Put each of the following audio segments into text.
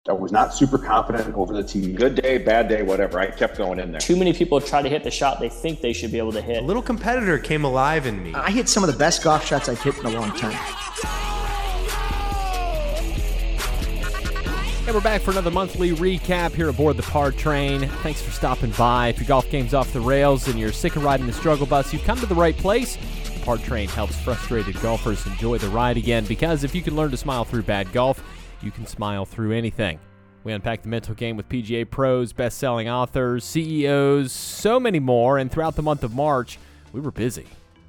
I was not super confident over the tee. Good day, bad day, whatever. I kept going in there. Too many people try to hit the shot they think they should be able to hit. A little competitor came alive in me. I hit some of the best golf shots I've hit in a long time. And we're back for another monthly recap here aboard the Par Train. Thanks for stopping by. If your golf game's off the rails and you're sick of riding the struggle bus, you've come to the right place. The Par Train helps frustrated golfers enjoy the ride again, because if you can learn to smile through bad golf, you can smile through anything. We unpack the mental game with PGA pros, best-selling authors, CEOs, so many more, and throughout the month of March, we were busy.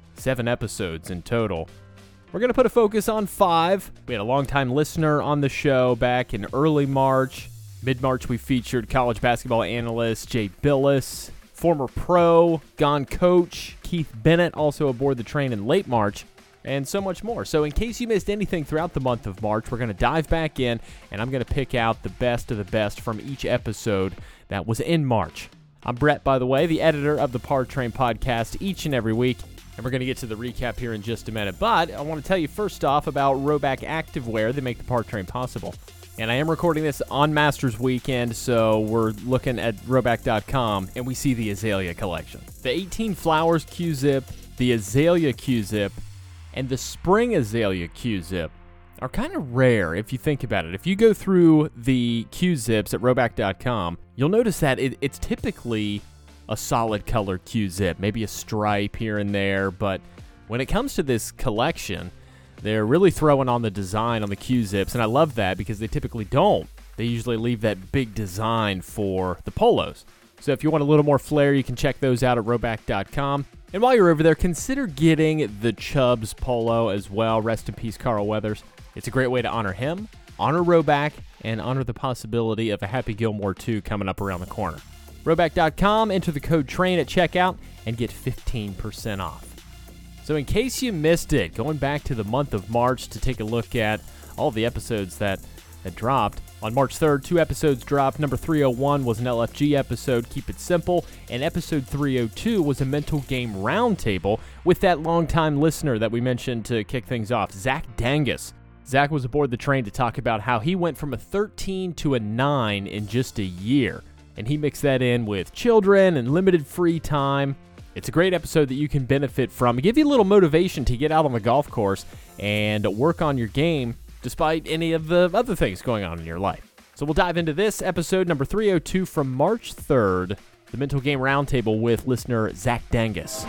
7 episodes in total. We're going to put a focus on 5. We had a longtime listener on the show back in early March. Mid-March, we featured college basketball analyst Jay Billis, former pro, gone coach Keith Bennett, also aboard the train in late March, and so much more. So in case you missed anything throughout the month of March, we're going to dive back in, and I'm going to pick out the best of the best from each episode that was in March. I'm Brett, by the way, the editor of the Par Train podcast each and every week, and we're going to get to the recap here in just a minute. But I want to tell you first off about Rhoback Activewear. They make the Par Train possible. And I am recording this on Masters weekend, so we're looking at Rhoback.com, and we see the Azalea collection. The 18 Flowers Q-Zip, the Azalea Q-Zip, and the Spring Azalea Q-Zip are kind of rare if you think about it. If you go through the Q-Zips at Rhoback.com, you'll notice that it's typically a solid color Q-Zip, maybe a stripe here and there, but when it comes to this collection, they're really throwing on the design on the Q-Zips, and I love that because they typically don't. They usually leave that big design for the polos. So if you want a little more flair, you can check those out at Rhoback.com. And while you're over there, consider getting the Chubbs polo as well. Rest in peace, Carl Weathers. It's a great way to honor him, honor Rhoback, and honor the possibility of a Happy Gilmore 2 coming up around the corner. Rhoback.com, enter the code TRAIN at checkout, and get 15% off. So in case you missed it, going back to the month of March to take a look at all the episodes that dropped. On March 3rd, 2 episodes dropped. Number 301 was an LFG episode, Keep It Simple, and episode 302 was a mental game roundtable with that longtime listener that we mentioned to kick things off, Zach Dangus. Zach was aboard the train to talk about how he went from a 13 to a 9 in just a year, and he mixed that in with children and limited free time. It's a great episode that you can benefit from. Give you a little motivation to get out on the golf course and work on your game despite any of the other things going on in your life. So we'll dive into this episode, number 302 from March 3rd, the Mental Game Roundtable with listener Zach Dangus.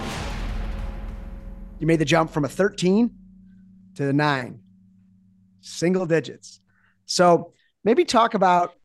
You made the jump from a 13 to the 9. Single digits. So maybe talk about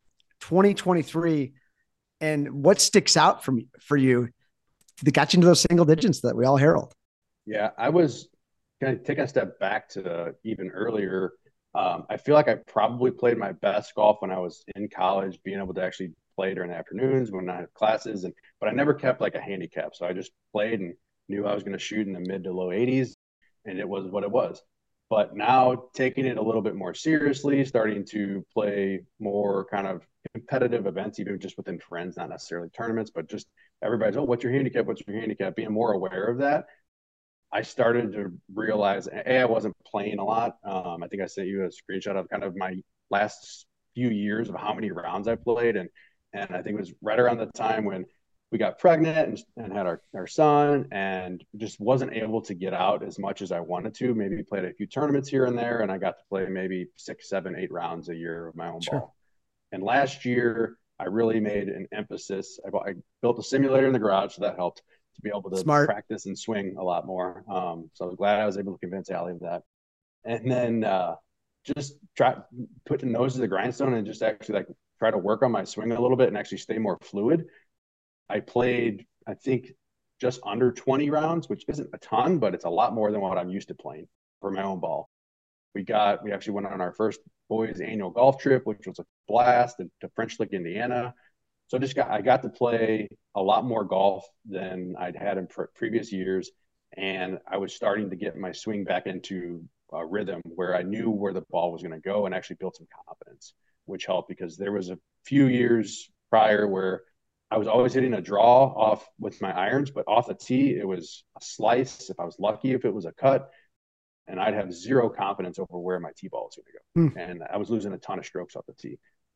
2023 and what sticks out for you that got you into those single digits that we all herald. Yeah, I was kind of taking a step back to even earlier. I feel like I probably played my best golf when I was in college, being able to actually play during the afternoons when I had classes, but I never kept like a handicap. So I just played and knew I was going to shoot in the mid to low 80s, and it was what it was. But now taking it a little bit more seriously, starting to play more kind of competitive events, even just within friends, not necessarily tournaments, but just everybody's, oh, what's your handicap? What's your handicap? Being more aware of that. I started to realize, I wasn't playing a lot. I think I sent you a screenshot of kind of my last few years of how many rounds I played. And I think it was right around the time when we got pregnant and had our son, and just wasn't able to get out as much as I wanted to. Maybe played a few tournaments here and there, and I got to play maybe 6, 7, 8 rounds a year of my own ball. And last year, I really made an emphasis. I built a simulator in the garage, so that helped to be able to practice and swing a lot more. So I was glad I was able to convince Allie of that. And then just put the nose to the grindstone and just actually try to work on my swing a little bit and actually stay more fluid. I played, I think, just under 20 rounds, which isn't a ton, but it's a lot more than what I'm used to playing for my own ball. We actually went on our first boys annual golf trip, which was a blast, to French Lick, Indiana. So I got to play a lot more golf than I'd had in previous years. And I was starting to get my swing back into a rhythm where I knew where the ball was going to go and actually built some confidence, which helped because there was a few years prior where I was always hitting a draw off with my irons, but off the tee, it was a slice. If I was lucky, if it was a cut, and I'd have zero confidence over where my tee ball was going to go. And I was losing a ton of strokes off the tee.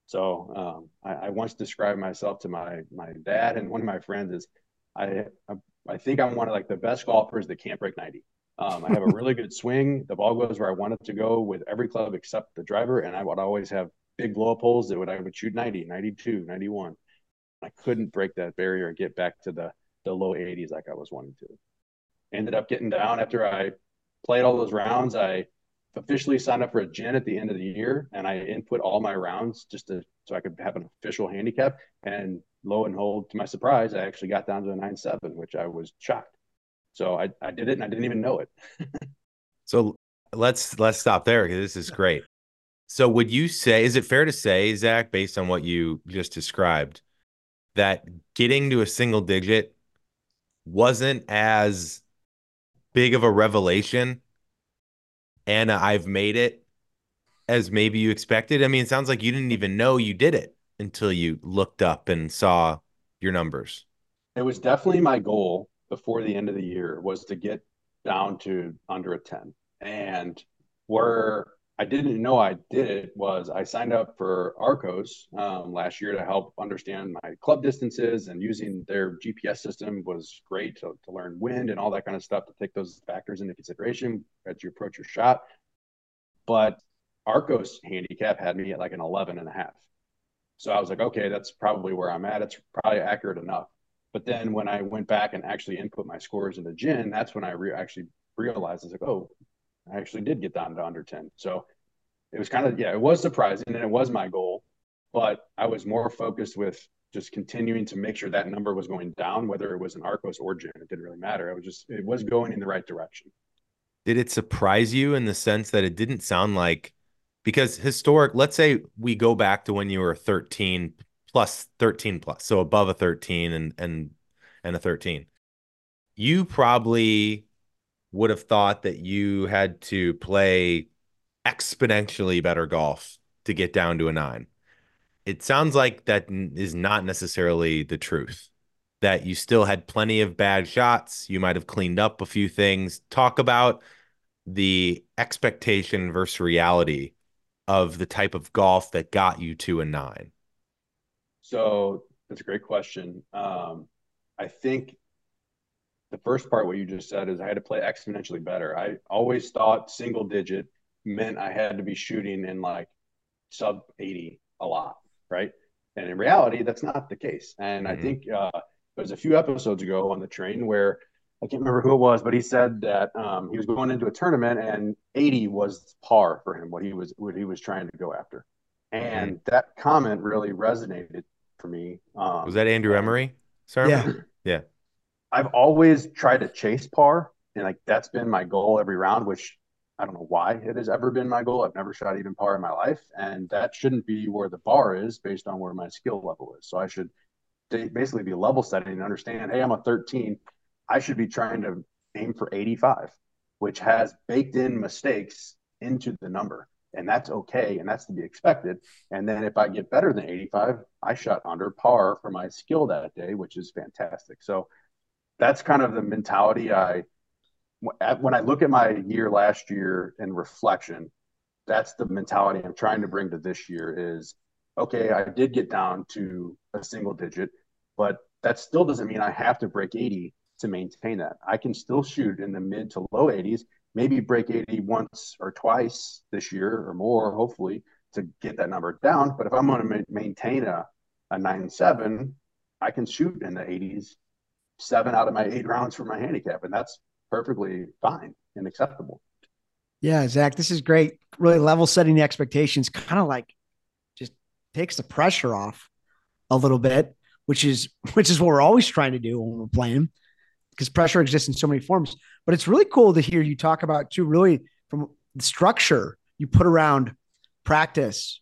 So I once described myself to my dad and one of my friends as I I think I'm one of like the best golfers that can't break 90. I have a really good swing. The ball goes where I want it to go with every club except the driver, and I would always have big blow up holes that I would shoot 90, 92, 91. I couldn't break that barrier and get back to the low 80s like I was wanting to. Ended up getting down after I played all those rounds. I officially signed up for a gin at the end of the year, and I input all my rounds so I could have an official handicap. And lo and behold, to my surprise, I actually got down to a 9.7, which I was shocked. So I did it, and I didn't even know it. So let's stop there because this is great. So would you say, is it fair to say, Zach, based on what you just described, that getting to a single digit wasn't as big of a revelation and I've made it as maybe you expected? I mean, it sounds like you didn't even know you did it until you looked up and saw your numbers. It was definitely my goal before the end of the year was to get down to under a 10. And where I didn't know I did it was I signed up for Arccos last year to help understand my club distances, and using their GPS system was great to learn wind and all that kind of stuff, to take those factors into consideration as you approach your shot. But Arccos handicap had me at like an 11 and a half. So I was like, okay, that's probably where I'm at. It's probably accurate enough. But then when I went back and actually input my scores into GHIN, that's when I actually realized, I was like, oh, I actually did get down to under 10. So it was kind of, yeah, it was surprising, and it was my goal, but I was more focused with just continuing to make sure that number was going down, whether it was an Arccos or GHIN. It didn't really matter. It was going in the right direction. Did it surprise you in the sense that it didn't sound like, because let's say we go back to when you were 13 plus, so above a 13 and a 13, you probably would have thought that you had to play exponentially better golf to get down to a 9. It sounds like that is not necessarily the truth, that you still had plenty of bad shots. You might have cleaned up a few things. Talk about the expectation versus reality of the type of golf that got you to a 9. So that's a great question. I think the first part, what you just said, is I had to play exponentially better. I always thought single digit meant I had to be shooting in like sub 80 a lot, right? And in reality, that's not the case. And I think there was a few episodes ago on the train where I can't remember who it was, but he said that he was going into a tournament and 80 was par for him, what he was trying to go after. And that comment really resonated for me. Was that Andrew Emery? Sorry. Yeah. Yeah. I've always tried to chase par, and like that's been my goal every round, which I don't know why it has ever been my goal. I've never shot even par in my life, and that shouldn't be where the bar is based on where my skill level is. So I should basically be level setting and understand, hey, I'm a 13. I should be trying to aim for 85, which has baked in mistakes into the number. And that's okay. And that's to be expected. And then if I get better than 85, I shot under par for my skill that day, which is fantastic. So that's kind of the mentality when I look at my year last year in reflection, that's the mentality I'm trying to bring to this year is, okay, I did get down to a single digit, but that still doesn't mean I have to break 80 to maintain that. I can still shoot in the mid to low 80s, maybe break 80 once or twice this year or more, hopefully, to get that number down. But if I'm going to maintain a 9.7, I can shoot in the 80s 7 out of my 8 rounds for my handicap, and that's perfectly fine and acceptable. Yeah, Zach, this is great. Really level setting the expectations, kind of like just takes the pressure off a little bit, which is what we're always trying to do when we're playing, because pressure exists in so many forms. But it's really cool to hear you talk about too, really from the structure you put around practice,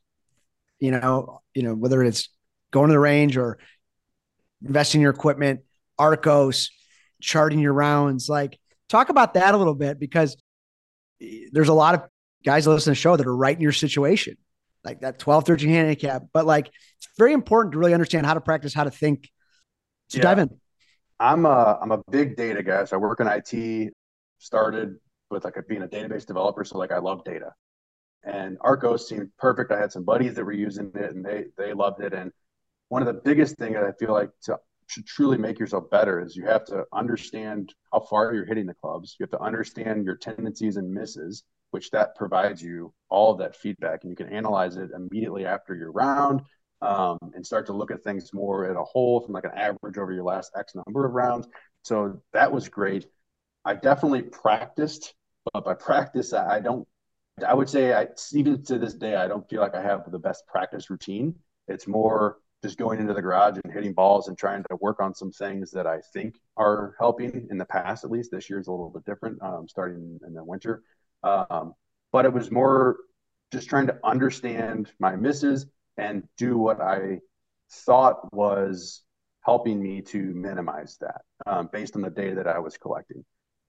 whether it's going to the range or investing in your equipment, Arccos, charting your rounds. Like, talk about that a little bit, because there's a lot of guys that listen to the show that are right in your situation, like that 12, 13 handicap. But like, it's very important to really understand how to practice, how to think. So dive in. I'm a big data guy. So I work in IT, started with being a database developer. So I love data. And Arcos seemed perfect. I had some buddies that were using it, and they loved it. And one of the biggest things that I feel like to truly make yourself better is you have to understand how far you're hitting the clubs. You have to understand your tendencies and misses, which that provides you all of that feedback, and you can analyze it immediately after your round, and start to look at things more at a whole from like an average over your last X number of rounds. So that was great. I definitely practiced, but by practice, I would say even to this day, I don't feel like I have the best practice routine. It's more just going into the garage and hitting balls and trying to work on some things that I think are helping in the past, at least. This year's a little bit different, starting in the winter. But it was more just trying to understand my misses and do what I thought was helping me to minimize that, based on the data that I was collecting.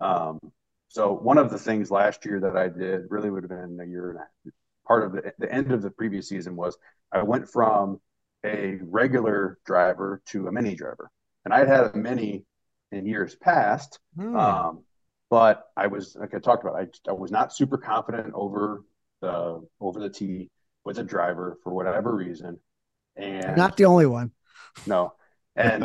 So one of the things last year that I did, really would have been a year and a half, part of the end of the previous season, was I went from a regular driver to a mini driver. And I had a mini in years past, but I was, like I talked about, I was not super confident over the tee with a driver for whatever reason. And not the only one. No. And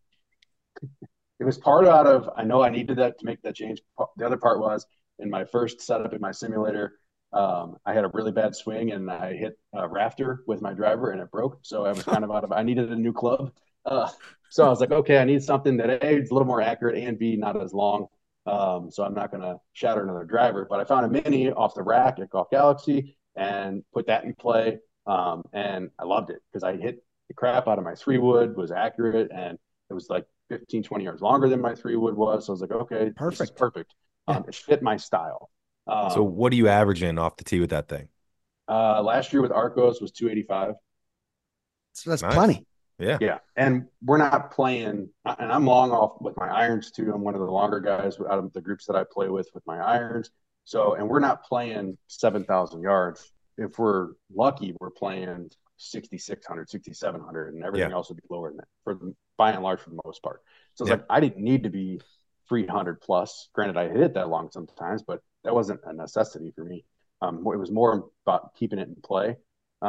it was part out of, I know I needed that to make that change. The other part was, in my first setup in my simulator, I had a really bad swing and I hit a rafter with my driver and it broke. So I was kind of I needed a new club. So I was like, okay, I need something that A, is a little more accurate, and B, not as long. So I'm not going to shatter another driver. But I found a mini off the rack at Golf Galaxy and put that in play. And I loved it because I hit the crap out of my 3-wood, was accurate, and it was like 15, 20 yards longer than my 3-wood was. So I was like, okay, perfect. This is perfect. It fit my style. So what are you averaging off the tee with that thing? Last year with Arcos was 285. So that's nice. Plenty. Yeah. Yeah. And we're not playing, and I'm long off with my irons too. I'm one of the longer guys out of the groups that I play with my irons. So, and we're not playing 7,000 yards. If we're lucky, we're playing 6,600, 6,700, and everything else would be lower than that, by and large, for the most part. So it's like, I didn't need to be 300 plus. Granted, I hit it that long sometimes, but that wasn't a necessity for me. It was more about keeping it in play.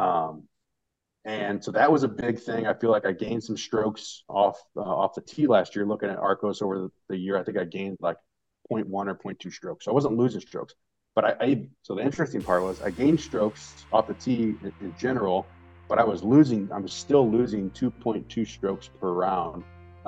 And so that was a big thing. I feel like I gained some strokes off the tee last year. Looking at Arcos over the year, I think I gained like 0.1 or 0.2 strokes. So I wasn't losing strokes. But so the interesting part was I gained strokes off the tee in general, but I was still losing 2.2 strokes per round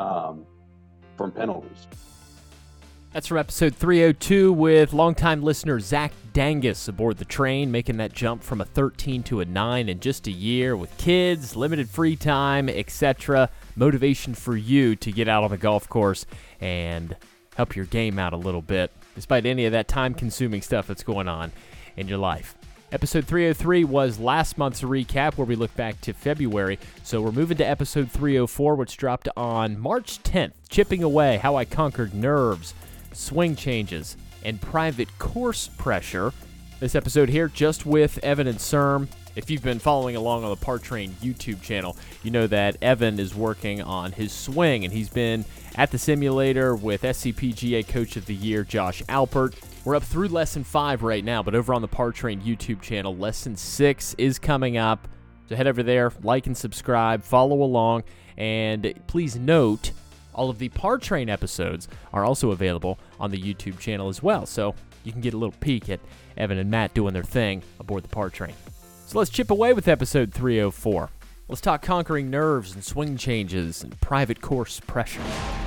from penalties. That's from episode 302 with longtime listener Zach Dangus aboard the train, making that jump from a 13 to a 9 in just a year with kids, limited free time, etc. Motivation for you to get out on the golf course and help your game out a little bit, despite any of that time-consuming stuff that's going on in your life. Episode 303 was last month's recap where we look back to February. So we're moving to episode 304, which dropped on March 10th, Chipping Away, How I Conquered Nerves, Swing Changes, and Private Course Pressure. This episode here just with Evan and Serm. If you've been following along on the Par Train YouTube channel, you know that Evan is working on his swing, and he's been at the simulator with SCPGA Coach of the Year Josh Alpert. We're up through Lesson 5 right now, but over on the Par Train YouTube channel, Lesson 6 is coming up. So head over there, like and subscribe, follow along, and please note, all of the Par Train episodes are also available on the YouTube channel as well, so you can get a little peek at Evan and Matt doing their thing aboard the Par Train. So let's chip away with episode 304. Let's talk conquering nerves and swing changes and private course pressure.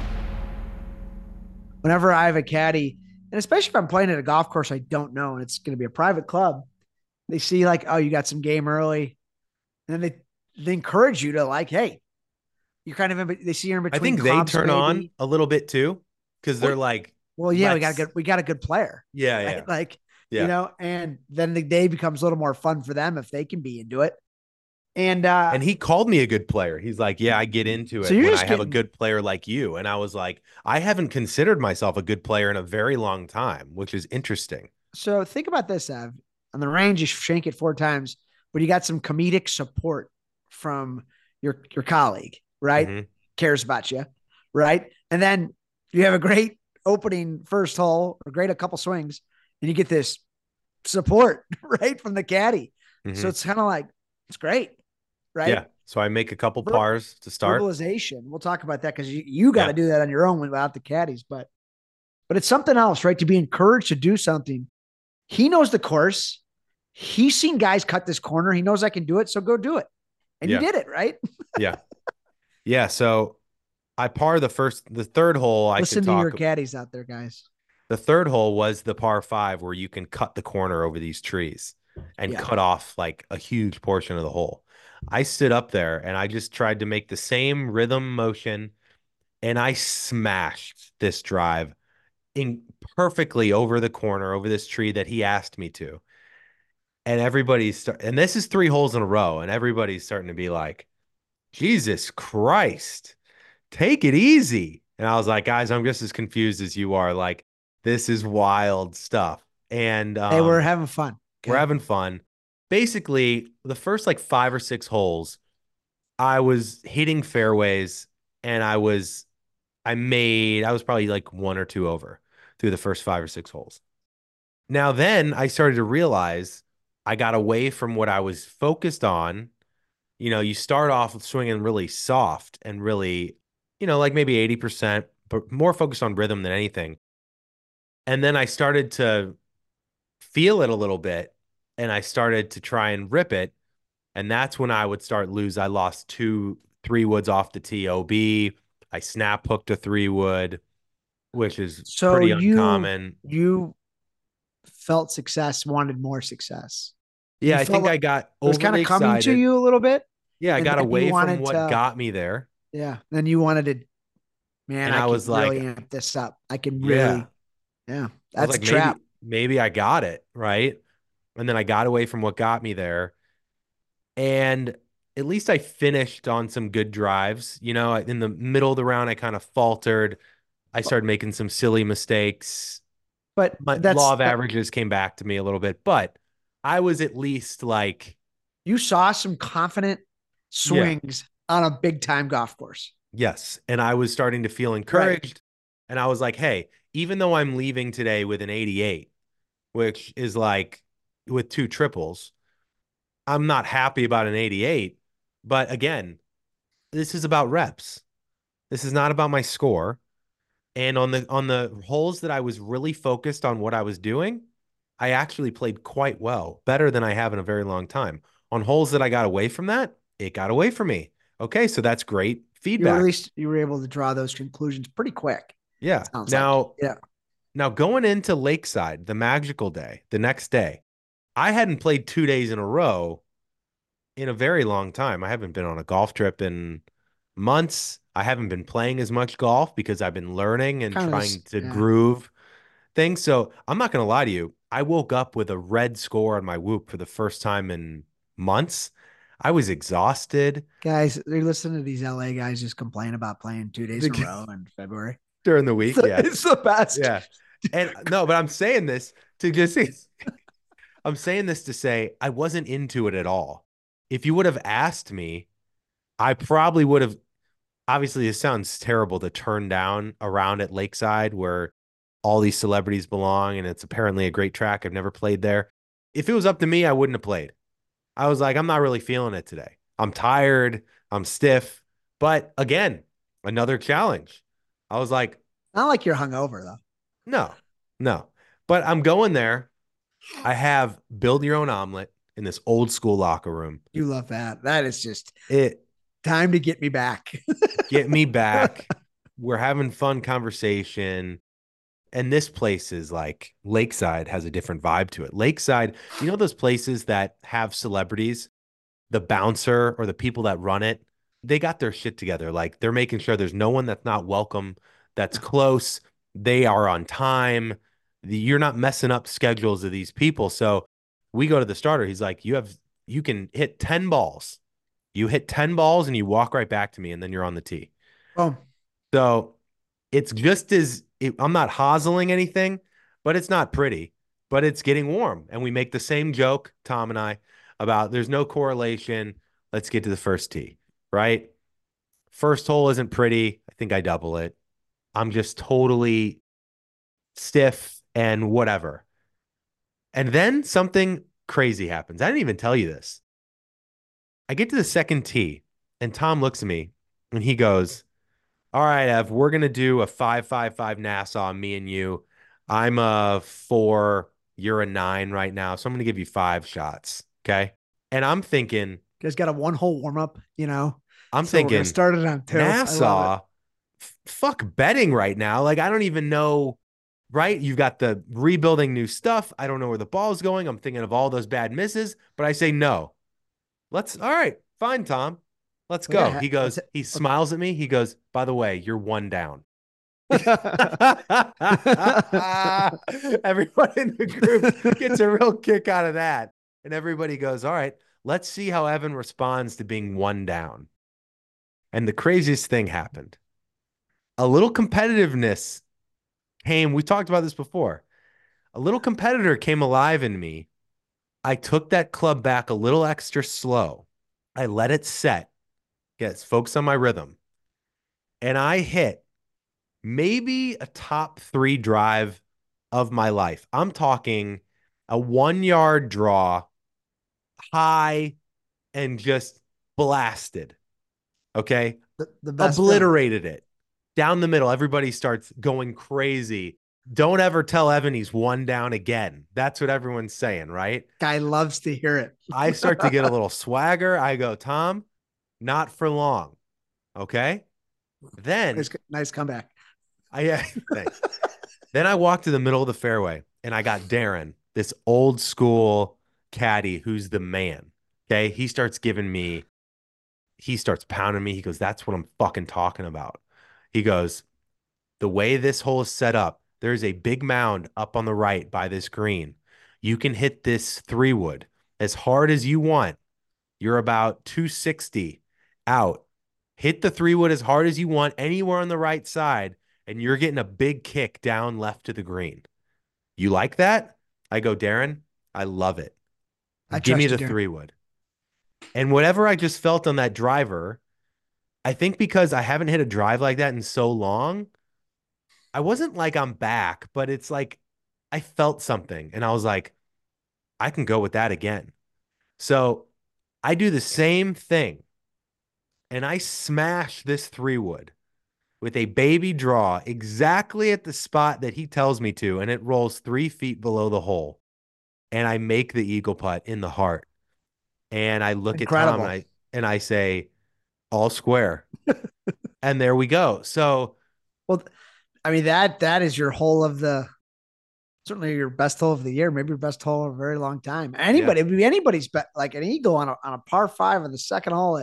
Whenever I have a caddy, and especially if I'm playing at a golf course I don't know and it's going to be a private club, they see like, oh, you got some game early. And then they encourage you to like, hey, you're kind of they see you're in between. I think they turn on a little bit too, because they're like, well, yeah, we got a good player. Yeah, right? yeah. Like, you know, and then the day becomes a little more fun for them if they can be into it. And he called me a good player. He's like, yeah, I get into it when I have a good player like you. And I was like, I haven't considered myself a good player in a very long time, which is interesting. So think about this, Ev. On the range, you shank it 4 times, but you got some comedic support from your colleague, right? Mm-hmm. Cares about you, right? And then you have a great opening first hole, or a couple swings, and you get this support, right, from the caddy. Mhm. So it's kind of like, it's great, right? Yeah. So I make a couple pars to start. Verbalization. We'll talk about that because you got to Yeah. do that on your own without the caddies. But it's something else, right? To be encouraged to do something. He knows the course. He's seen guys cut this corner. He knows I can do it. So go do it. And Yeah. you did it, right? Yeah. Yeah. So I par the third hole. Listen to your caddies out there, guys. The third hole was the par 5 where you can cut the corner over these trees and cut off like a huge portion of the hole. I stood up there and I just tried to make the same rhythm motion, and I smashed this drive in perfectly over the corner, over this tree that he asked me to. And and this is 3 holes in a row, and everybody's starting to be like, Jesus Christ, take it easy. And I was like, guys, I'm just as confused as you are. Like, this is wild stuff. And hey, we're having fun. Okay. We're having fun. Basically, the first like 5 or 6 holes, I was hitting fairways, and I was probably like 1 or 2 over through the first 5 or 6 holes. Now then I started to realize I got away from what I was focused on. You know, you start off swinging really soft and really, like maybe 80%, but more focused on rhythm than anything. And then I started to feel it a little bit, and I started to try and rip it. And that's when I would start lose. I lost 2 3-woods off the TOB. I snap hooked a 3-wood, which is pretty uncommon. You felt success, wanted more success. Yeah, I think I got overly excited. It was kind of coming to you a little bit. Yeah, I got away from what got me there. Yeah, then you wanted to, man, and I was like, really amp this up. I can really, that's like, a trap. Maybe I got it, right? And then I got away from what got me there. And at least I finished on some good drives. In the middle of the round, I kind of faltered. I started making some silly mistakes. But my law of averages came back to me a little bit. But I was at least like, you saw some confident swings on a big time golf course. Yes. And I was starting to feel encouraged. Right. And I was like, hey, even though I'm leaving today with an 88, which is like with 2 triples, I'm not happy about an 88. But again, this is about reps. This is not about my score. And on the holes that I was really focused on what I was doing, I actually played quite well, better than I have in a very long time. On holes that I got away from that, it got away from me. Okay, so that's great feedback. At least you were able to draw those conclusions pretty quick. Yeah. Now going into Lakeside, the magical day, the next day, I hadn't played 2 days in a row in a very long time. I haven't been on a golf trip in months. I haven't been playing as much golf because I've been learning and trying to groove things. So I'm not going to lie to you. I woke up with a red score on my Whoop for the first time in months. I was exhausted. Guys, they're listening to these LA guys just complain about playing 2 days in a row in February. During the week, It's the best. Yeah. And no, but I'm saying this I'm saying this to say I wasn't into it at all. If you would have asked me, I probably would have. Obviously, it sounds terrible to turn down around at Lakeside where all these celebrities belong, and it's apparently a great track. I've never played there. If it was up to me, I wouldn't have played. I was like, I'm not really feeling it today. I'm tired. I'm stiff. But again, another challenge. I was like, not like you're hungover, though. No. But I'm going there. I have build your own omelet in this old school locker room. You love that. That is just it. Time to get me back. Get me back. We're having fun conversation. And this place is like Lakeside has a different vibe to it. Lakeside, those places that have celebrities, the bouncer or the people that run it, they got their shit together. Like they're making sure there's no one that's not welcome, that's close. They are on time. You're not messing up schedules of these people. So we go to the starter. He's like, you can hit 10 balls. You hit 10 balls and you walk right back to me, and then you're on the tee. Oh, so it's just I'm not hozzling anything, but it's not pretty, but it's getting warm. And we make the same joke, Tom and I, about there's no correlation. Let's get to the first tee, right? First hole isn't pretty. I think I double it. I'm just totally stiff and whatever. And then something crazy happens. I didn't even tell you this. I get to the second tee, and Tom looks at me, and he goes, all right, Ev, we're going to do a 5-5-5 Nassau, me and you. I'm a 4, you're a 9 right now, so I'm going to give you 5 shots, okay? And I'm thinking... You guys got a 1-hole warm-up, you know? I'm so thinking... We're started on tilt. Nassau, fuck betting right now. Like, I don't even know... Right? You've got the rebuilding new stuff. I don't know where the ball's going. I'm thinking of all those bad misses, but I say no. All right, fine, Tom. Let's go. Yeah, he goes, he smiles at me. He goes, by the way, you're 1 down. Everyone in the group gets a real kick out of that. And everybody goes, all right, let's see how Evan responds to being 1 down. And the craziest thing happened. A little competitiveness came. We talked about this before. A little competitor came alive in me. I took that club back a little extra slow. I let it set. Get focused on my rhythm. And I hit maybe a top 3 drive of my life. I'm talking a 1-yard draw, high, and just blasted. Okay? The best obliterated it. Down the middle, everybody starts going crazy. Don't ever tell Evan he's 1 down again. That's what everyone's saying, right? Guy loves to hear it. I start to get a little swagger. I go, Tom, not for long. Okay? Then... Nice comeback. Thanks. Then I walk to the middle of the fairway, and I got Darren, this old school caddy who's the man. Okay? He starts pounding me. He goes, that's what I'm fucking talking about. He goes, the way this hole is set up, there's a big mound up on the right by this green. You can hit this 3-wood as hard as you want. You're about 260 out. Hit the 3-wood as hard as you want anywhere on the right side, and you're getting a big kick down left to the green. You like that? I go, Darren, I love it. Give me the 3-wood. And whatever I just felt on that driver, I think because I haven't hit a drive like that in so long, I wasn't like I'm back, but it's like I felt something. And I was like, I can go with that again. So I do the same thing. And I smash this 3-wood with a baby draw exactly at the spot that he tells me to. And it rolls 3 feet below the hole. And I make the eagle putt in the heart. And I look at Tom and I say, all square. And there we go. So, well, I mean, that is your hole of certainly your best hole of the year, maybe your best hole of a very long time. It would be anybody's bet, like an eagle on a par 5 on the second hole.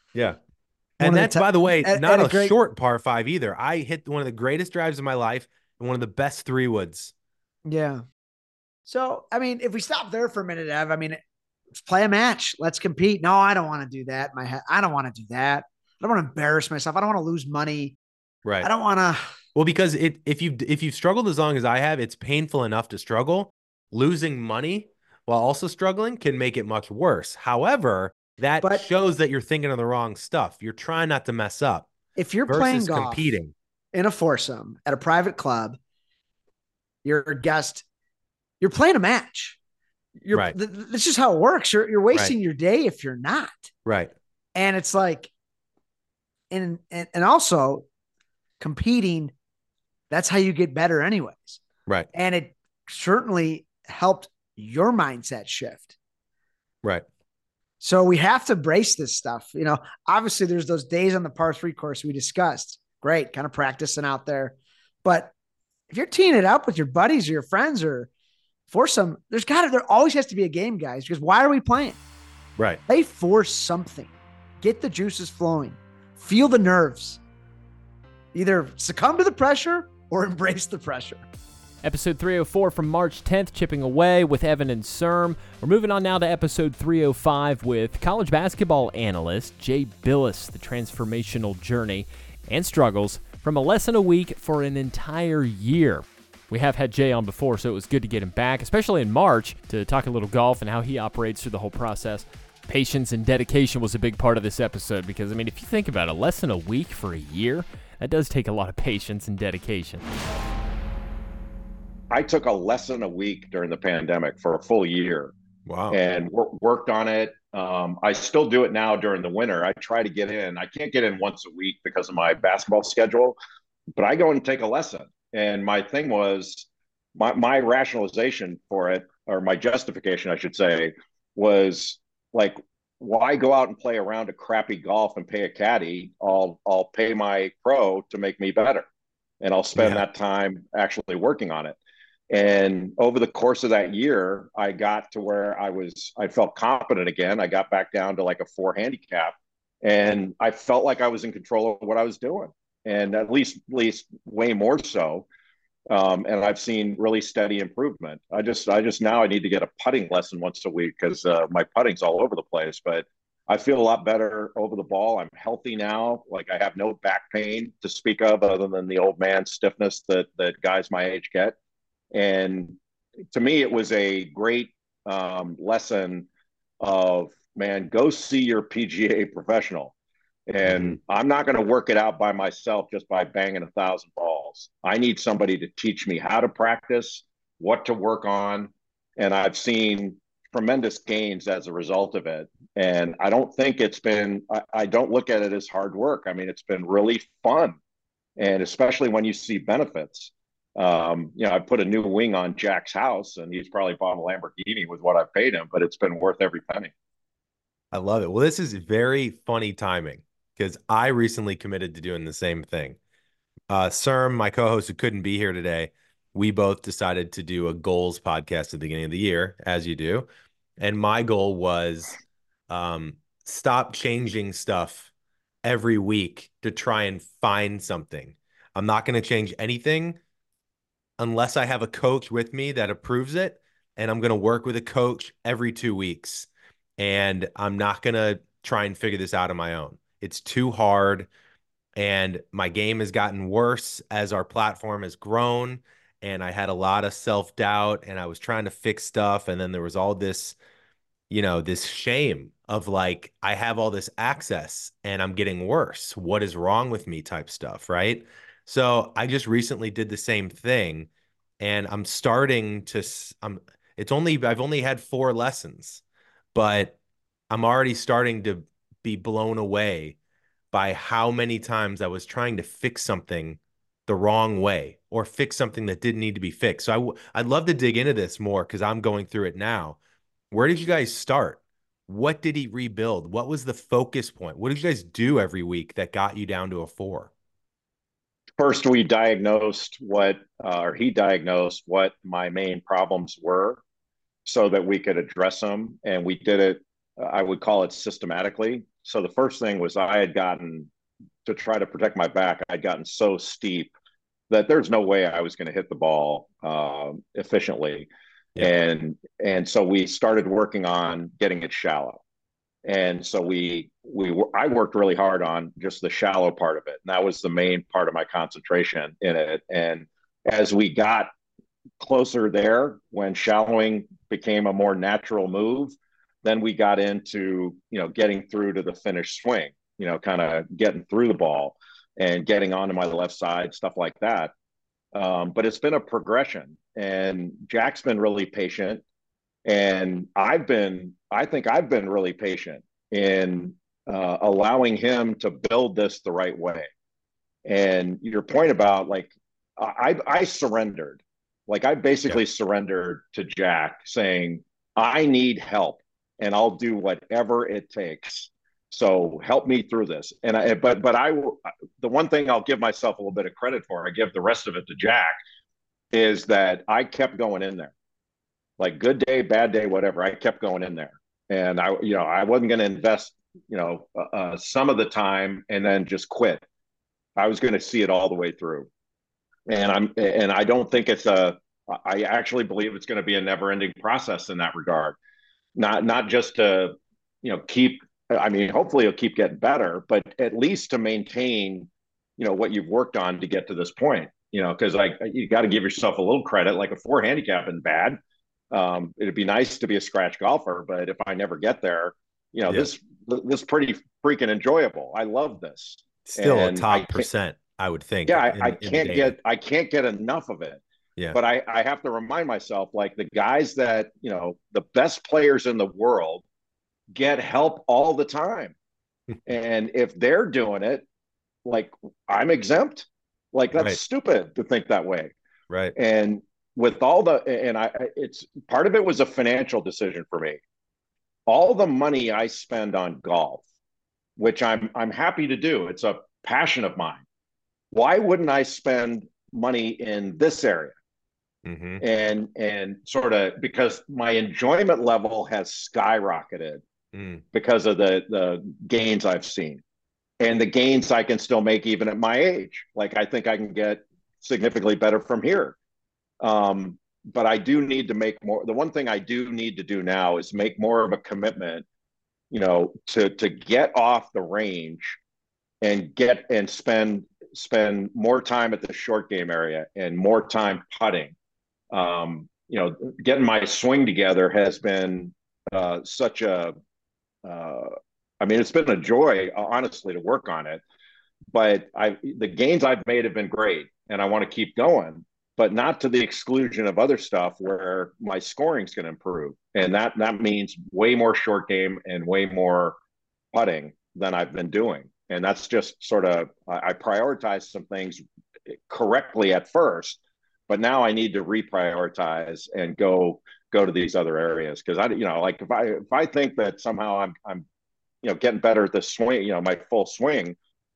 And that's, by the way, not a short par 5 either. I hit one of the greatest drives of my life and one of the best 3-woods. Yeah. So, I mean, if we stop there for a minute, Ev, I mean, let's play a match. Let's compete. No, I don't want to do that. I don't want to do that. I don't want to embarrass myself. I don't want to lose money. Right. I don't want to. Well, because if you've struggled as long as I have, it's painful enough to struggle. Losing money while also struggling can make it much worse. However, that shows that you're thinking of the wrong stuff. You're trying not to mess up. If you're playing golf competing in a foursome at a private club, you're a guest, you're playing a match. Right. This is how it works. You're wasting your day if you're not. Right. And it's like, and also competing, that's how you get better anyways. Right. And it certainly helped your mindset shift. Right. So we have to brace this stuff. You know, obviously there's those days on the par 3 course we discussed. Great, kind of practicing out there. But if you're teeing it up with your buddies or your friends or foursome, there always has to be a game, guys, because why are we playing? Right. Play for something. Get the juices flowing. Feel the nerves. Either succumb to the pressure or embrace the pressure. Episode 304 from March 10th, chipping away with Evan and Serm. We're moving on now to episode 305 with college basketball analyst Jay Bilas, the transformational journey and struggles from a lesson a week for an entire year. We have had Jay on before, so it was good to get him back, especially in March, to talk a little golf and how he operates through the whole process. Patience and dedication was a big part of this episode because, I mean, if you think about it, a lesson a week for a year, that does take a lot of patience and dedication. I took a lesson a week during the pandemic for a full year Wow. and worked on it. I still do it now during the winter. I try to get in. I can't get in once a week because of my basketball schedule, but I go and take a lesson. And my thing was my rationalization for it, or my justification, I should say, was like, why go out and play a round of crappy golf and pay a caddy? I'll pay my pro to make me better, and I'll spend that time actually working on it. And over the course of that year, I got to where I felt confident again. I got back down to like a 4 handicap, and I felt like I was in control of what I was doing, and at least way more so. And I've seen really steady improvement. I just now I need to get a putting lesson once a week because my putting's all over the place. But I feel a lot better over the ball. I'm healthy now. Like, I have no back pain to speak of other than the old man stiffness that guys my age get. And to me, it was a great lesson of, man, go see your PGA professional. And I'm not going to work it out by myself just by banging 1,000 balls. I need somebody to teach me how to practice, what to work on. And I've seen tremendous gains as a result of it. And I don't think it's been, I don't look at it as hard work. I mean, it's been really fun. And especially when you see benefits. I put a new wing on Jack's house, and he's probably bought a Lamborghini with what I've paid him, but it's been worth every penny. I love it. Well, this is very funny timing because I recently committed to doing the same thing. Serm, my co-host who couldn't be here today, we both decided to do a goals podcast at the beginning of the year, as you do. And my goal was stop changing stuff every week to try and find something. I'm not going to change anything unless I have a coach with me that approves it. And I'm going to work with a coach every 2 weeks. And I'm not going to try and figure this out on my own. It's too hard. And my game has gotten worse as our platform has grown. And I had a lot of self-doubt, and I was trying to fix stuff. And then there was all this, this shame of like, I have all this access and I'm getting worse. What is wrong with me type stuff, right? So I just recently did the same thing, and I'm starting to, I've only had 4 lessons, but I'm already starting to be blown away by how many times I was trying to fix something the wrong way or fix something that didn't need to be fixed. So I'd love to dig into this more because I'm going through it now. Where did you guys start? What did he rebuild? What was the focus point? What did you guys do every week that got you down to a 4? First, we diagnosed he diagnosed what my main problems were so that we could address them. And we did it, I would call it systematically. So the first thing was, I had gotten, to try to protect my back, I'd gotten so steep that there's no way I was going to hit the ball efficiently. Yeah. And so we started working on getting it shallow. And so I worked really hard on just the shallow part of it. And that was the main part of my concentration in it. And as we got closer there, when shallowing became a more natural move, then we got into, getting through to the finished swing, kind of getting through the ball and getting onto my left side, stuff like that. But it's been a progression, and Jack's been really patient. And I think I've been really patient in allowing him to build this the right way. And your point about, like, I surrendered. Like, I basically surrendered to Jack, saying, I need help and I'll do whatever it takes. So help me through this. And the one thing I'll give myself a little bit of credit for, I give the rest of it to Jack, is that I kept going in there. Like, good day, bad day, whatever, I kept going in there. And I wasn't going to invest, some of the time and then just quit. I was going to see it all the way through. And I don't think I actually believe it's going to be a never ending process in that regard. Not just to, hopefully it'll keep getting better, but at least to maintain, what you've worked on to get to this point, because you got to give yourself a little credit. Like, a 4 handicap isn't bad. It'd be nice to be a scratch golfer, but if I never get there, this pretty freaking enjoyable. I love this. Still a top percent, I would think. Yeah, I can't get enough of it. Yeah. But I have to remind myself, like the guys that, the best players in the world get help all the time. And if they're doing it, like I'm exempt, like that's Right. stupid to think that way. Right. And with all the, it's part of it was a financial decision for me. All the money I spend on golf, which I'm happy to do, it's a passion of mine. Why wouldn't I spend money in this area? And sort of because my enjoyment level has skyrocketed because of the gains I've seen and the gains I can still make even at my age. Like I think I can get significantly better from here. But I do need to make more. The one thing I do need to do now is make more of a commitment, to get off the range and spend more time at the short game area and more time putting. Getting my swing together has been such a, it's been a joy, honestly, to work on it. But the gains I've made have been great, and I want to keep going, but not to the exclusion of other stuff where my scoring's going to improve, and that means way more short game and way more putting than I've been doing. And that's just sort of I prioritized some things correctly at first. But now I need to reprioritize and go to these other areas because if I think that somehow I'm getting better at the swing, my full swing,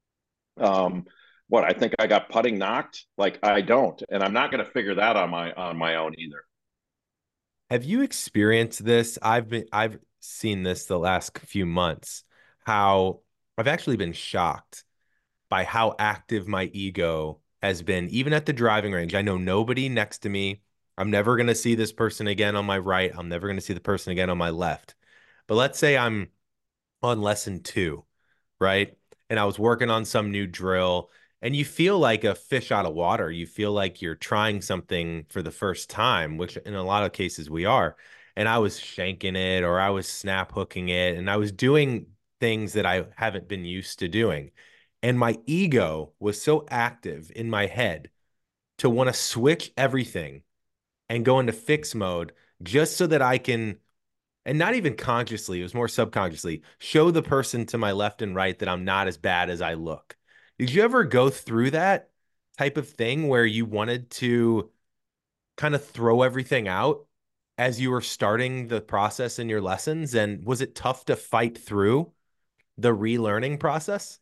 I think I got putting knocked? Like I don't, and I'm not going to figure that on my own either. Have you experienced this? I've seen this the last few months. How I've actually been shocked by how active my ego has been, even at the driving range. I know nobody next to me. I'm never going to see this person again on my right. I'm never going to see the person again on my left. But let's say I'm on lesson 2, right? And I was working on some new drill, and you feel like a fish out of water. You feel like you're trying something for the first time, which in a lot of cases we are. And I was shanking it, or I was snap hooking it, and I was doing things that I haven't been used to doing. And my ego was so active in my head to want to switch everything and go into fix mode just so that I can, and not even consciously, it was more subconsciously, show the person to my left and right that I'm not as bad as I look. Did you ever go through that type of thing where you wanted to kind of throw everything out as you were starting the process in your lessons? And was it tough to fight through the relearning process?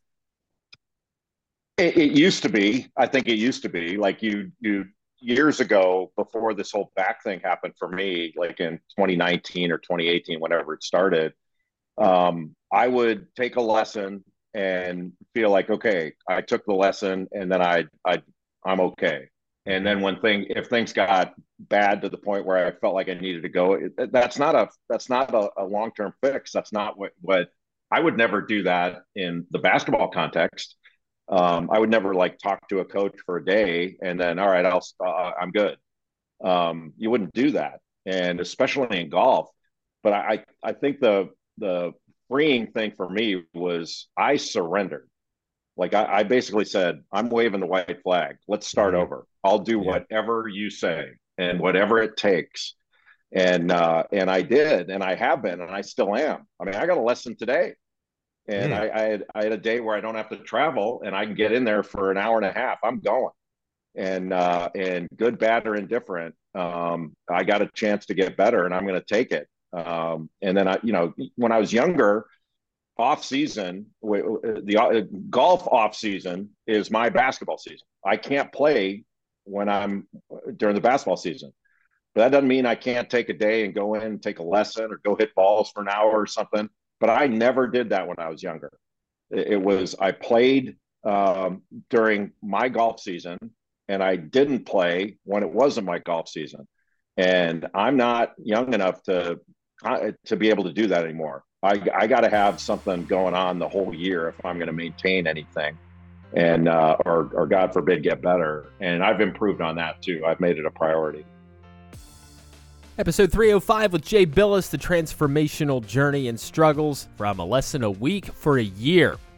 It used to be. I think it used to be like you years ago, before this whole back thing happened for me, like in 2019 or 2018, whenever it started. I would take a lesson and feel like, okay, I took the lesson, and then I'm okay. And then if things got bad to the point where I felt like I needed to go, that's not a long-term fix. That's not what I would never do that in the basketball context. I would never talk to a coach for a day and then, all right, I'm good. You wouldn't do that. And especially in golf. But I think the freeing thing for me was I surrendered. Like I basically said, I'm waving the white flag. Let's start over. I'll do whatever you say and whatever it takes. And I did, and I have been, and I still am. I mean, I got a lesson today. And I had a day where I don't have to travel, and I can get in there for an hour and a half. I'm going, and good, bad, or indifferent, I got a chance to get better, and I'm going to take it. And then when I was younger, off season, the golf off season is my basketball season. I can't play when I'm during the basketball season, but that doesn't mean I can't take a day and go in and take a lesson or go hit balls for an hour or something. But I never did that when I was younger. I played during my golf season, and I didn't play when it wasn't my golf season. And I'm not young enough to be able to do that anymore. I got to have something going on the whole year if I'm going to maintain anything, and or God forbid get better. And I've improved on that too. I've made it a priority. Episode 305 with Jay Bilas, the transformational journey and struggles from a lesson a week for a year.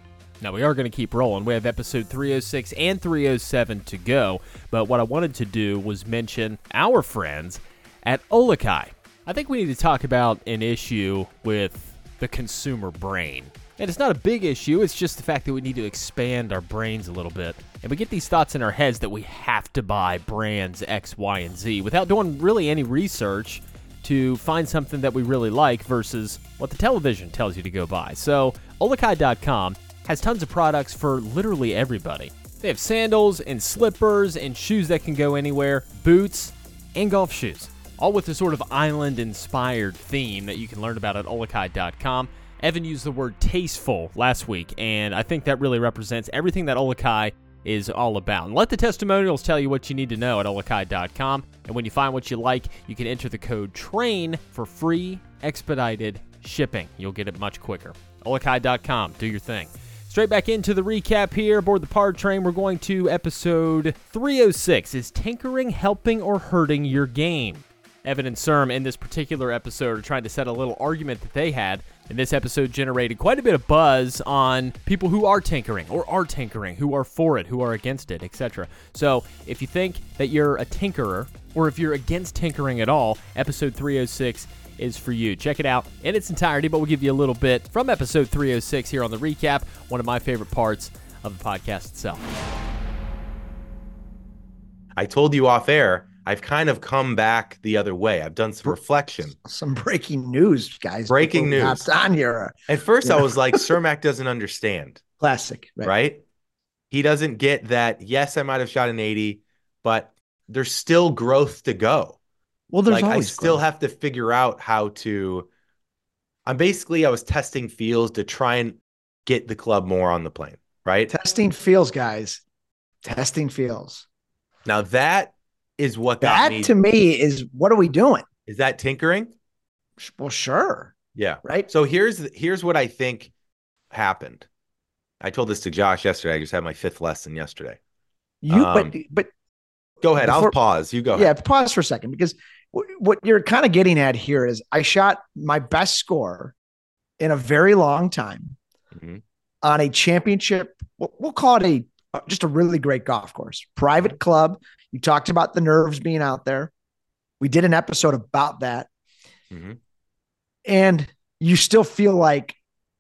Now, we are going to keep rolling. We have episode 306 and 307 to go, but what I wanted to do was mention our friends at Olakai. I think we need to talk about an issue with the consumer brain. And it's not a big issue, it's just the fact that we need to expand our brains a little bit. And we get these thoughts in our heads that we have to buy brands X, Y, and Z without doing really any research to find something that we really like versus what the television tells you to go buy. So, Olakai.com has tons of products for literally everybody. They have sandals and slippers and shoes that can go anywhere, boots, and golf shoes, all with a sort of island-inspired theme that you can learn about at Olakai.com. Evan used the word tasteful last week, and I think that really represents everything that Olakai is all about. And let the testimonials tell you what you need to know at Olakai.com. And when you find what you like, you can enter the code TRAIN for free expedited shipping. You'll get it much quicker. Olakai.com. Do your thing. Straight back into the recap here aboard the Pard Train. We're going to episode 306. Is tinkering helping or hurting your game? Evan and Serm in this particular episode are trying to set a little argument that they had. And this episode generated quite a bit of buzz on people who are tinkering, who are for it, who are against it, etc. So if you think that you're a tinkerer, or if you're against tinkering at all, episode 306 is for you. Check it out in its entirety, but we'll give you a little bit from episode 306 here on the recap, one of my favorite parts of the podcast itself. I told you off air, I've kind of come back the other way. I've done some reflection. Some breaking news, guys. Breaking news. On here. At first, I was like, Cermak doesn't understand. Classic. Right? He doesn't get that, yes, I might have shot an 80, but there's still growth to go. Well, there's always I still growth. have to figure out how to. I was testing feels to try and get the club more on the plane, right? Testing feels, guys. Testing feels. Now that is what got that me. To me is what are we doing? Is that tinkering? Well, sure. Yeah. Right. So here's what I think happened. I told this to Josh yesterday. I just had my 5th lesson yesterday. But go ahead. I'll pause. You go ahead. Yeah, pause for a second, because what you're kind of getting at here is I shot my best score in a very long time on a championship. We'll call it just a really great golf course, private club. You talked about the nerves being out there. We did an episode about that. And you still feel like,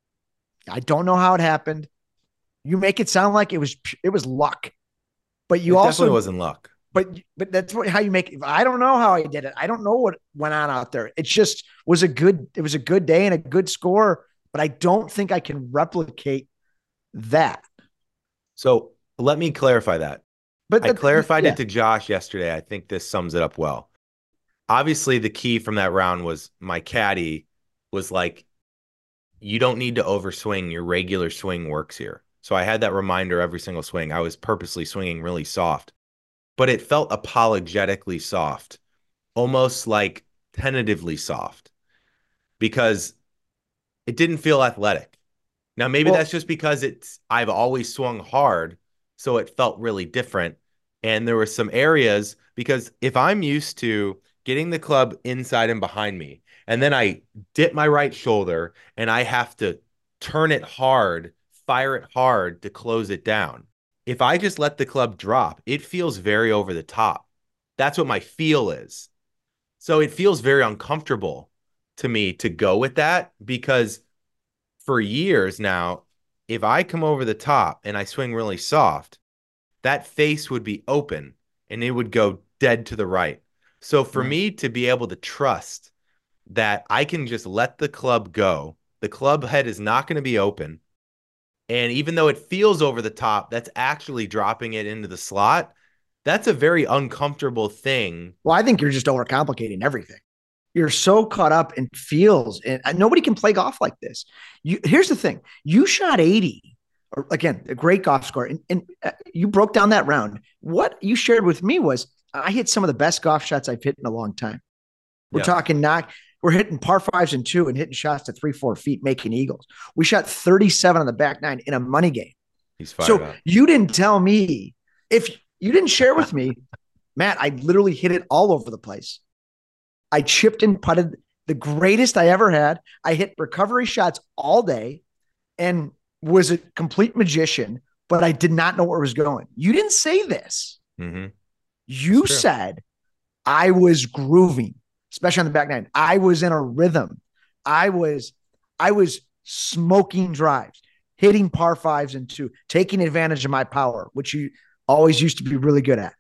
I don't know how it happened. You make it sound like it was luck, but you definitely wasn't luck. But that's how you make it. I don't know how I did it. I don't know what went on out there. It just was a good day and a good score, but I don't think I can replicate that. So let me clarify that. But I clarified it to Josh yesterday. I think this sums it up well. Obviously, the key from that round was my caddy was like, you don't need to overswing. Your regular swing works here. So I had that reminder every single swing. I was purposely swinging really soft, but it felt apologetically soft, almost like tentatively soft, because it didn't feel athletic. Now, maybe that's just because I've always swung hard, so it felt really different. And there were some areas, because if I'm used to getting the club inside and behind me, and then I dip my right shoulder and I have to turn it hard, fire it hard to close it down. If I just let the club drop, it feels very over the top. That's what my feel is. So it feels very uncomfortable to me to go with that, because for years now, if I come over the top and I swing really soft, that face would be open and it would go dead to the right. So for me to be able to trust that I can just let the club go, the club head is not going to be open. And even though it feels over the top, that's actually dropping it into the slot. That's a very uncomfortable thing. Well, I think you're just overcomplicating everything. You're so caught up in feels, and nobody can play golf like this. Here's the thing. You shot 80, or again, a great golf score, and you broke down that round. What you shared with me was I hit some of the best golf shots I've hit in a long time. We're talking we're hitting par 5s and 2 and hitting shots to 3-4 feet, making eagles. We shot 37 on the back 9 in a money game. He's fired so up. You didn't tell me, if you didn't share with me, Matt, I literally hit it all over the place. I chipped and putted the greatest I ever had. I hit recovery shots all day. And was a complete magician, but I did not know where it was going. You didn't say this. Mm-hmm. You said I was grooving, especially on the back nine. I was in a rhythm. I was smoking drives, hitting par fives and two, taking advantage of my power, which you always used to be really good at,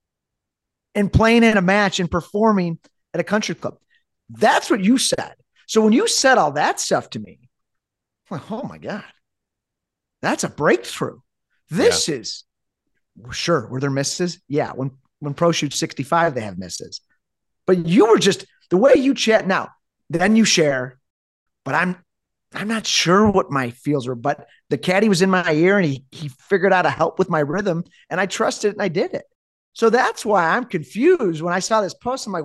and playing in a match and performing at a country club. That's what you said. So when you said all that stuff to me, I'm like, oh my God, that's a breakthrough. This is sure. Were there misses? Yeah. When pro shoots 65, they have misses. But you were just the way you chat now. Then you share, but I'm not sure what my feels were. But the caddy was in my ear, and he figured out how to help with my rhythm, and I trusted it, and I did it. So that's why I'm confused when I saw this post. I'm like,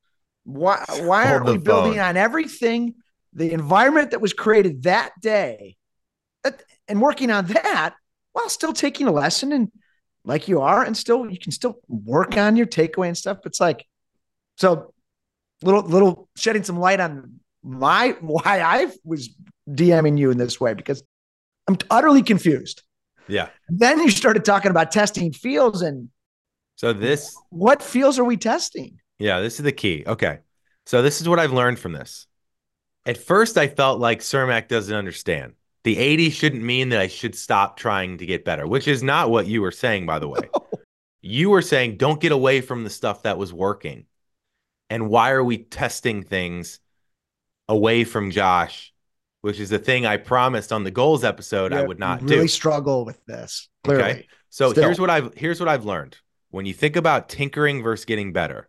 why aren't we building on everything, the environment that was created that day, and working on that while still taking a lesson and like you are, and still you can still work on your takeaway and stuff. It's like, so little shedding some light on why I was DMing you in this way, because I'm utterly confused. Yeah. Then you started talking about testing feels, and so what feels are we testing? Yeah, this is the key. Okay. So this is what I've learned from this. At first, I felt like Cermak doesn't understand. The 80 shouldn't mean that I should stop trying to get better, which is not what you were saying, by the way. You were saying, don't get away from the stuff that was working. And why are we testing things away from Josh, which is the thing I promised on the goals episode I would not do. Really struggle with this. Clearly. Okay. So here's what I've learned. When you think about tinkering versus getting better,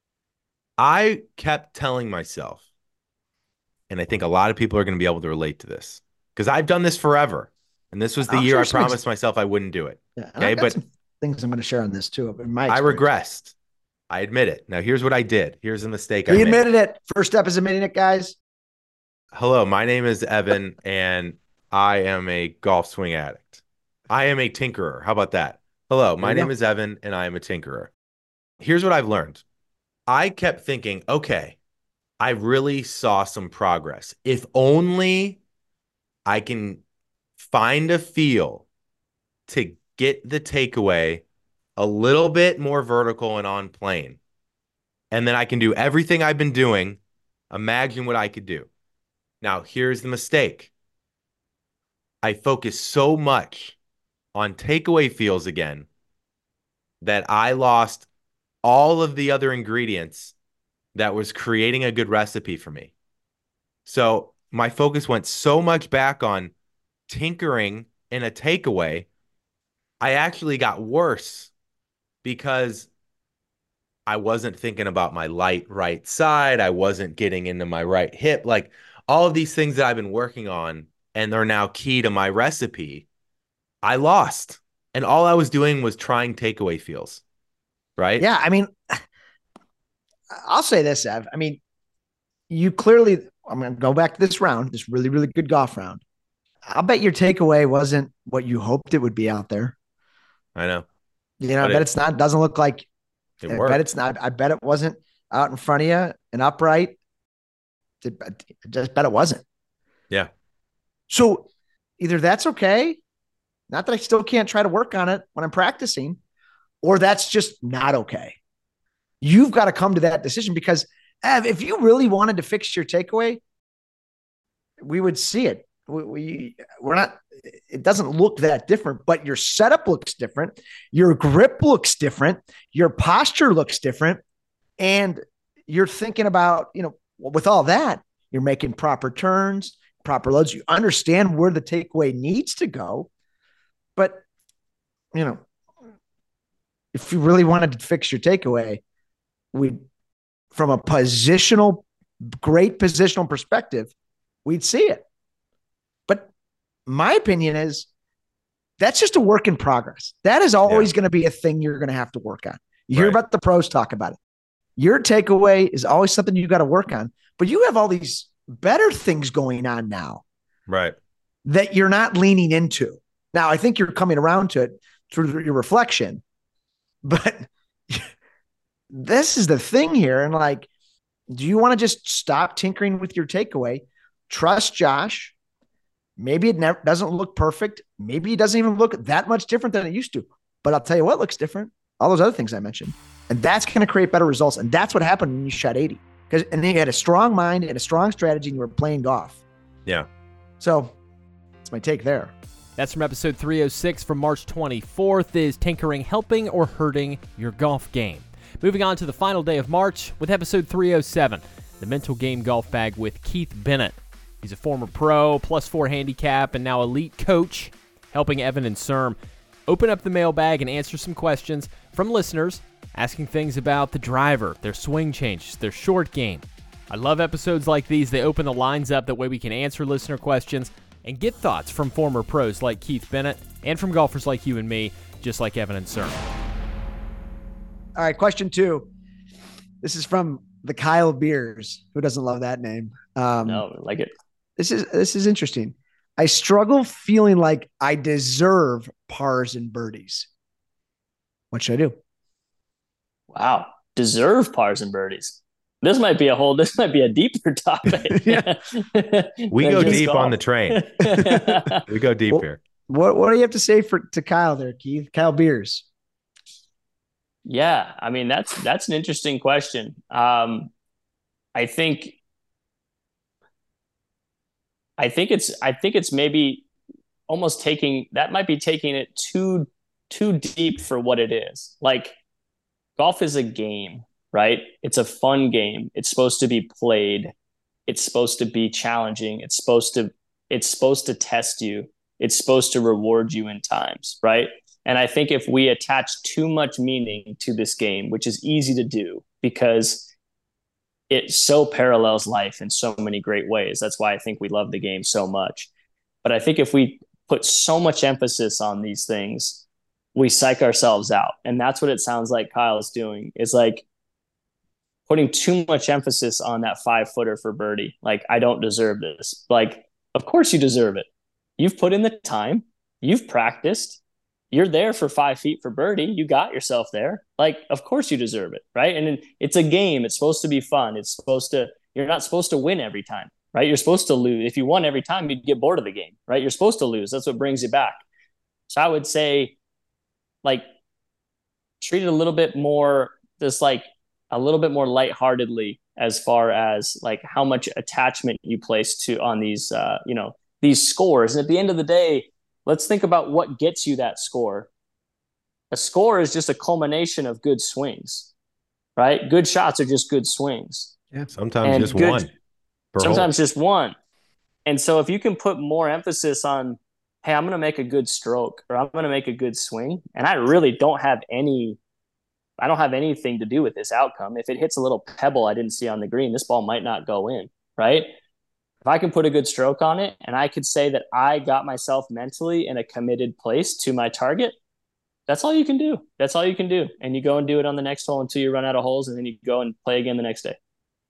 I kept telling myself, and I think a lot of people are going to be able to relate to this, because I've done this forever. And this was the year I promised myself I wouldn't do it. Yeah, okay. But some things I'm going to share on this too. I regressed. I admit it. Now, here's what I did. Here's the mistake I made. You admitted it. First step is admitting it, guys. Hello, my name is Evan, and I am a golf swing addict. I am a tinkerer. How about that? Hello, my name is Evan, and I am a tinkerer. Here's what I've learned. I kept thinking, okay, I really saw some progress. If only I can find a feel to get the takeaway a little bit more vertical and on plane, and then I can do everything I've been doing. Imagine what I could do. Now, here's the mistake. I focused so much on takeaway feels again that I lost all of the other ingredients that was creating a good recipe for me. So my focus went so much back on tinkering in a takeaway, I actually got worse because I wasn't thinking about my light right side. I wasn't getting into my right hip. Like all of these things that I've been working on, and they're now key to my recipe, I lost. And all I was doing was trying takeaway feels. Right? Yeah. I mean, I'll say this, Ev. I mean, you clearly, I'm going to go back to this round, this really, really good golf round. I'll bet your takeaway wasn't what you hoped it would be out there. I know. You know, I bet it's not, it doesn't look like it I worked. bet it's not, I bet it wasn't out in front of you and upright. I just bet it wasn't. Yeah. So either that's okay, not that I still can't try to work on it when I'm practicing, or that's just not okay. You've got to come to that decision, because Ev, if you really wanted to fix your takeaway, we would see it. We're not, it doesn't look that different, but your setup looks different. Your grip looks different. Your posture looks different. And you're thinking about, you know, with all that, you're making proper turns, proper loads. You understand where the takeaway needs to go. But, you know, if you really wanted to fix your takeaway, from a great positional perspective, we'd see it. But my opinion is that's just a work in progress. That is always going to be a thing you're going to have to work on. You hear about the pros talk about it. Your takeaway is always something you got to work on, but you have all these better things going on now. Right. That you're not leaning into. Now, I think you're coming around to it through your reflection, but this is the thing here. And like, do you want to just stop tinkering with your takeaway? Trust Josh. Maybe it never doesn't look perfect. Maybe it doesn't even look that much different than it used to. But I'll tell you what looks different. All those other things I mentioned. And that's going to create better results. And that's what happened when you shot 80. And then you had a strong mind and a strong strategy and you were playing golf. Yeah. So that's my take there. That's from episode 306 from March 24th. Is tinkering helping or hurting your golf game? Moving on to the final day of March with episode 307, the mental game golf bag with Keith Bennett. He's a former pro, +4 handicap, and now elite coach, helping Evan and Serm open up the mailbag and answer some questions from listeners, asking things about the driver, their swing changes, their short game. I love episodes like these. They open the lines up. That way we can answer listener questions and get thoughts from former pros like Keith Bennett and from golfers like you and me, just like Evan and Serm. All right, question 2. This is from the Kyle Beers. Who doesn't love that name? No, I like it. This is interesting. I struggle feeling like I deserve pars and birdies. What should I do? Wow. Deserve pars and birdies. This might be a deeper topic. We go deep on the train. We go deep here. What do you have to say to Kyle there, Keith? Kyle Beers. Yeah, I mean that's an interesting question. I think it's maybe almost taking it too deep for what it is. Like, golf is a game, right? It's a fun game. It's supposed to be played. It's supposed to be challenging. It's supposed to test you. It's supposed to reward you in times, right? And I think if we attach too much meaning to this game, which is easy to do because it so parallels life in so many great ways. That's why I think we love the game so much. But I think if we put so much emphasis on these things, we psych ourselves out. And that's what it sounds like Kyle is doing, is like putting too much emphasis on that 5-footer for birdie. Like, I don't deserve this. Like, of course you deserve it. You've put in the time. You've practiced. You're there for 5 feet for birdie. You got yourself there. Like, of course you deserve it, right? And it's a game. It's supposed to be fun. You're not supposed to win every time, right? You're supposed to lose. If you won every time, you'd get bored of the game, right? You're supposed to lose. That's what brings you back. So I would say, like, treat it a little bit more, just like a little bit more lightheartedly as far as like how much attachment you place on these, these scores. And at the end of the day, let's think about what gets you that score. A score is just a culmination of good swings, right? Good shots are just good swings. Yeah, sometimes just one. Sometimes just one. And so if you can put more emphasis on, hey, I'm going to make a good stroke, or I'm going to make a good swing, and I really don't have anything to do with this outcome. If it hits a little pebble I didn't see on the green, this ball might not go in, right? If I can put a good stroke on it and I could say that I got myself mentally in a committed place to my target, that's all you can do. That's all you can do. And you go and do it on the next hole until you run out of holes, and then you go and play again the next day.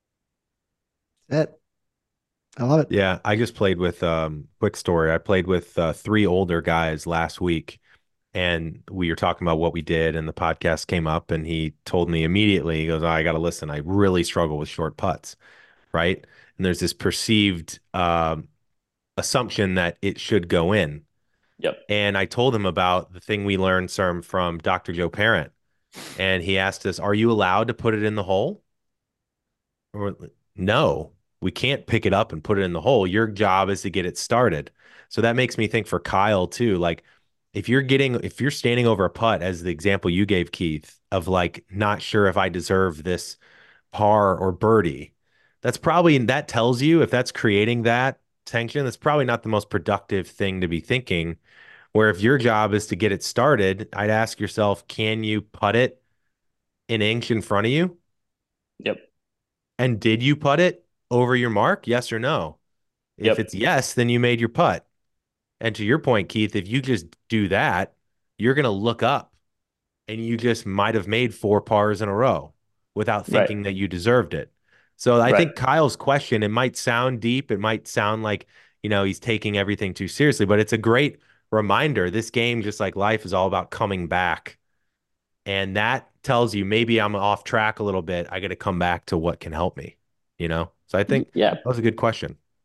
I love it. Yeah, I just played with quick story. I played with 3 older guys last week, and we were talking about what we did, and the podcast came up, and he told me immediately, he goes, "Oh, I got to listen. I really struggle with short putts," right? And there's this perceived assumption that it should go in. Yep. And I told him about the thing we learned from Dr. Joe Parent, and he asked us, "Are you allowed to put it in the hole?" Or, no. We can't pick it up and put it in the hole. Your job is to get it started. So that makes me think for Kyle too. Like, if you're standing over a putt, as the example you gave, Keith, of like, not sure if I deserve this par or birdie, that tells you, if that's creating that tension, that's probably not the most productive thing to be thinking. Where if your job is to get it started, I'd ask yourself, can you putt it an inch in front of you? Yep. And did you putt it over your mark? Yes or no? If it's yes, then you made your putt. And to your point, Keith, if you just do that, you're going to look up and you just might have made 4 pars in a row without thinking that you deserved it. So I think Kyle's question, it might sound deep. It might sound like, he's taking everything too seriously, but it's a great reminder. This game, just like life, is all about coming back. And that tells you maybe I'm off track a little bit. I got to come back to what can help me, So I think that was a good question.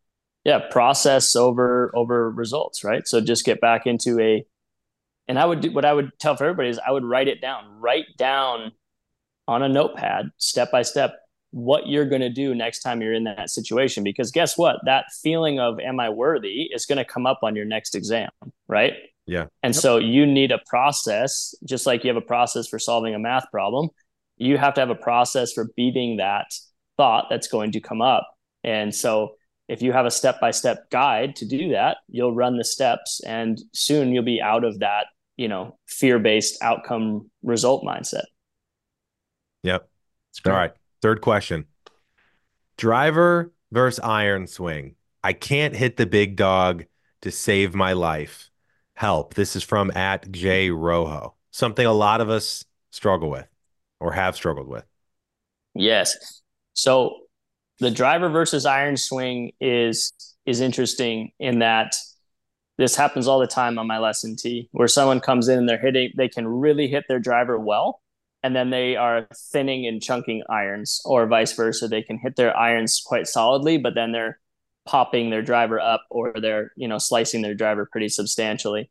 Yeah, process over results, right? So just get back into and I would do what I would tell for everybody is I would write it down. Write down on a notepad, step by step, what you're going to do next time you're in that situation. Because guess what? That feeling of, am I worthy, is going to come up on your next exam, right? Yeah. And so you need a process, just like you have a process for solving a math problem. You have to have a process for beating that thought that's going to come up. And so if you have a step-by-step guide to do that, you'll run the steps and soon you'll be out of that, fear-based outcome result mindset. Yep. All right. Third question. Driver versus iron swing. I can't hit the big dog to save my life. Help. This is from @JRojo. Something a lot of us struggle with or have struggled with. Yes. So the driver versus iron swing is interesting in that this happens all the time on my lesson tee, where someone comes in and they can really hit their driver well, and then they are thinning and chunking irons, or vice versa. They can hit their irons quite solidly, but then they're popping their driver up, or they're, slicing their driver pretty substantially.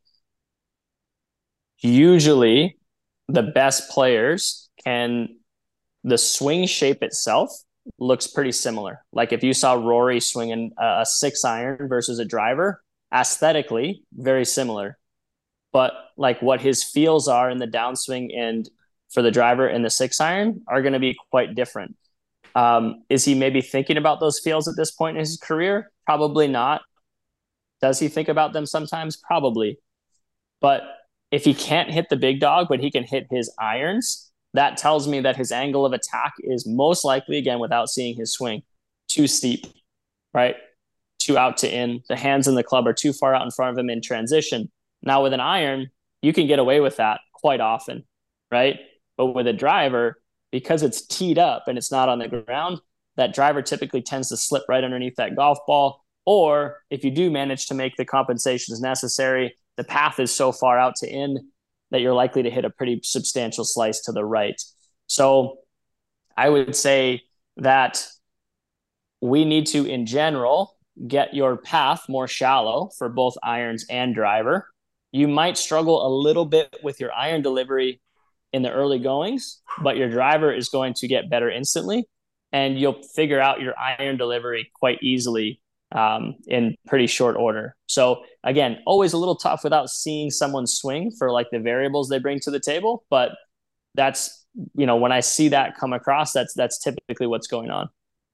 Usually the best players the swing shape itself looks pretty similar. Like if you saw Rory swinging a 6-iron versus a driver, aesthetically very similar, but like what his feels are in the downswing and for the driver and the 6-iron are going to be quite different. Is he maybe thinking about those feels at this point in his career? Probably not. Does he think about them sometimes? Probably. But if he can't hit the big dog, but he can hit his irons, that tells me that his angle of attack is most likely, again, without seeing his swing, too steep, right? Too out to in. The hands in the club are too far out in front of him in transition. Now with an iron, you can get away with that quite often, right? But with a driver, because it's teed up and it's not on the ground, that driver typically tends to slip right underneath that golf ball. Or if you do manage to make the compensations necessary, the path is so far out to in that you're likely to hit a pretty substantial slice to the right. So I would say that we need to, in general, get your path more shallow for both irons and driver. You might struggle a little bit with your iron delivery in the early goings, but your driver is going to get better instantly, and you'll figure out your iron delivery quite easily in pretty short order. So again, always a little tough without seeing someone swing for like the variables they bring to the table. But that's, when I see that come across, that's typically what's going on.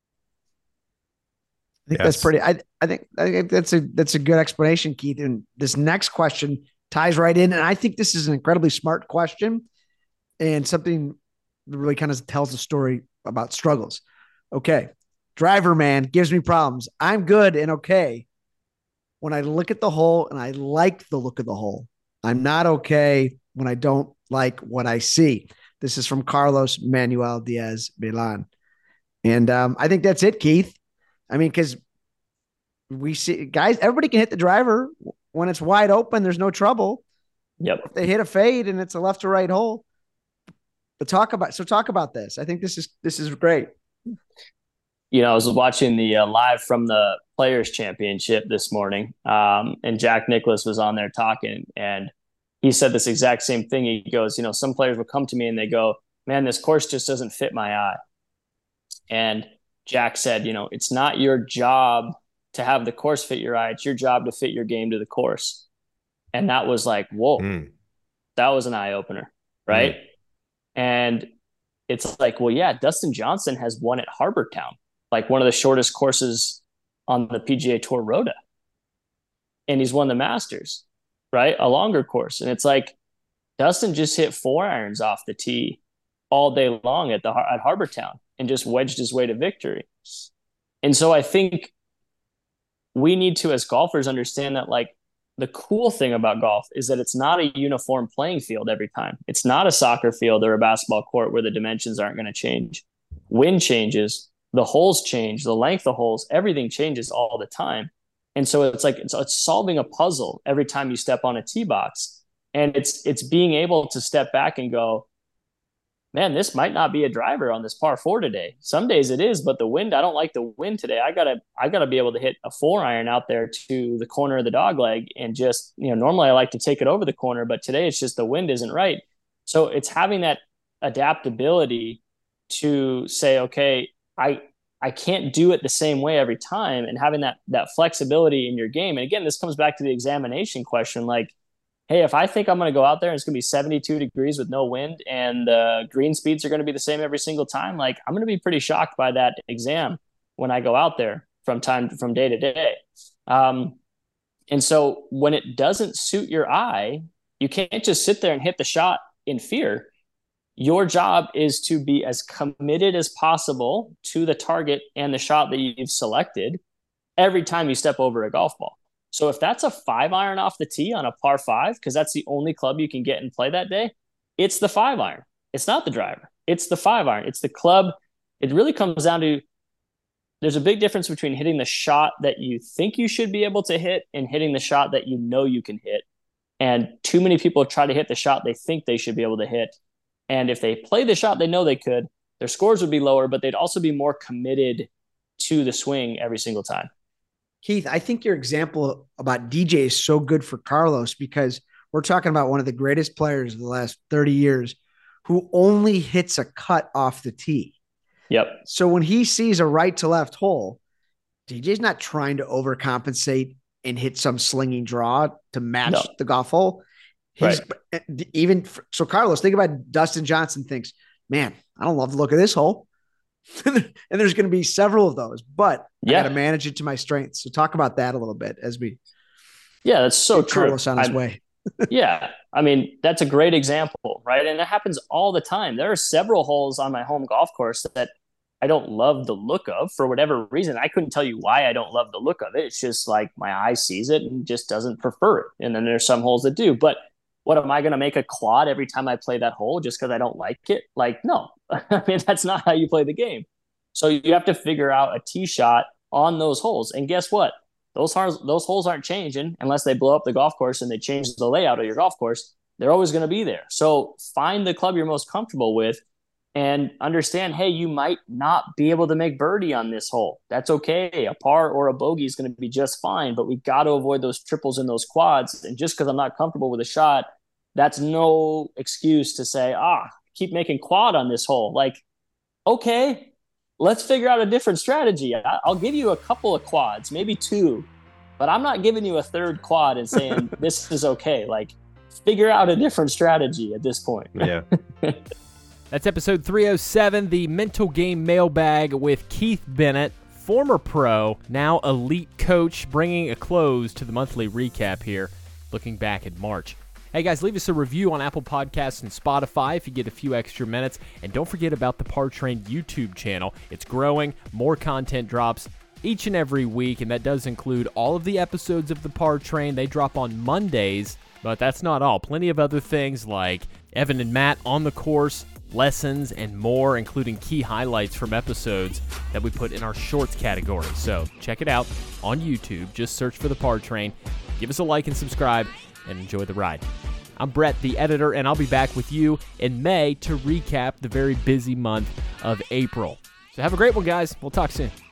I think that's pretty, I think that's a good explanation, Keith. And this next question ties right in. And I think this is an incredibly smart question and something that really kind of tells the story about struggles. Okay. Driver man gives me problems. I'm good and okay when I look at the hole and I like the look of the hole. I'm not okay when I don't like what I see. This is from Carlos Manuel Diaz Milan. And I think that's it, Keith. I mean, because we see guys, everybody can hit the driver when it's wide open. There's no trouble. Yep. If they hit a fade and it's a left to right hole. But talk about this. I think this is great. I was watching the live from the Players Championship this morning, and Jack Nicklaus was on there talking, and he said this exact same thing. He goes, some players will come to me and they go, man, this course just doesn't fit my eye. And Jack said, it's not your job to have the course fit your eye. It's your job to fit your game to the course. And that was like, whoa, that was an eye opener, right? And it's like, well, yeah, Dustin Johnson has won at Harbour Town, like one of the shortest courses on the PGA Tour Rota. And he's won the Masters, right? A longer course. And it's like, Dustin just hit 4-irons off the tee all day long at Harbour Town and just wedged his way to victory. And so I think we need to, as golfers, understand that like the cool thing about golf is that it's not a uniform playing field every time. It's not a soccer field or a basketball court where the dimensions aren't going to change. Wind changes, the holes change, the length of holes, everything changes all the time. And so it's like it's solving a puzzle every time you step on a tee box. And it's being able to step back and go, man, this might not be a driver on this par 4 today. Some days it is, but the wind, I don't like the wind today. I gotta be able to hit a 4-iron out there to the corner of the dog leg, and just, normally I like to take it over the corner, but today it's just the wind isn't right. So it's having that adaptability to say, okay, I can't do it the same way every time, and having that flexibility in your game. And again, this comes back to the examination question. Like, hey, if I think I'm going to go out there and it's going to be 72 degrees with no wind and the green speeds are going to be the same every single time, like, I'm going to be pretty shocked by that exam when I go out there from day to day. And so when it doesn't suit your eye, you can't just sit there and hit the shot in fear. Your job is to be as committed as possible to the target and the shot that you've selected every time you step over a golf ball. So if that's a 5-iron off the tee on a par 5, because that's the only club you can get and play that day, it's the 5-iron. It's not the driver. It's the 5-iron. It's the club. It really comes down to, there's a big difference between hitting the shot that you think you should be able to hit and hitting the shot that you can hit. And too many people try to hit the shot they think they should be able to hit. And if they play the shot they know they could, their scores would be lower, but they'd also be more committed to the swing every single time. Keith, I think your example about DJ is so good for Carlos, because we're talking about one of the greatest players of the last 30 years who only hits a cut off the tee. Yep. So when he sees a right to left hole, DJ's not trying to overcompensate and hit some slinging draw to match the golf hole. So Carlos, think about Dustin Johnson thinks, man, I don't love the look of this hole. And there's going to be several of those, but I got to manage it to my strengths. So talk about that a little bit as we. Yeah, that's so true. Carlos on his way. Yeah. I mean, that's a great example, right? And it happens all the time. There are several holes on my home golf course that I don't love the look of for whatever reason. I couldn't tell you why I don't love the look of it. It's just like my eye sees it and just doesn't prefer it. And then there's some holes that do, but what, am I going to make a quad every time I play that hole just because I don't like it? Like, no, I mean, that's not how you play the game. So you have to figure out a tee shot on those holes. And guess what? Those holes aren't changing unless they blow up the golf course and they change the layout of your golf course. They're always going to be there. So find the club you're most comfortable with and understand, hey, you might not be able to make birdie on this hole. That's okay. A par or a bogey is going to be just fine, but we got to avoid those triples and those quads. And just because I'm not comfortable with a shot, that's no excuse to say, keep making quad on this hole. Like, okay, let's figure out a different strategy. I'll give you a couple of quads, maybe 2, but I'm not giving you a third quad and saying this is okay. Like, figure out a different strategy at this point. Yeah. That's episode 307, the Mental Game Mailbag with Keith Bennett, former pro, now elite coach, bringing a close to the monthly recap here, looking back at March. Hey guys, leave us a review on Apple Podcasts and Spotify if you get a few extra minutes. And don't forget about the Par Train YouTube channel. It's growing. More content drops each and every week, and that does include all of the episodes of the Par Train. They drop on Mondays, but that's not all. Plenty of other things like Evan and Matt on the course, lessons, and more, including key highlights from episodes that we put in our shorts category. So check it out on YouTube. Just search for the Par Train. Give us a like and subscribe, and enjoy the ride. I'm Brett, the editor, and I'll be back with you in May to recap the very busy month of April. So have a great one, guys. We'll talk soon.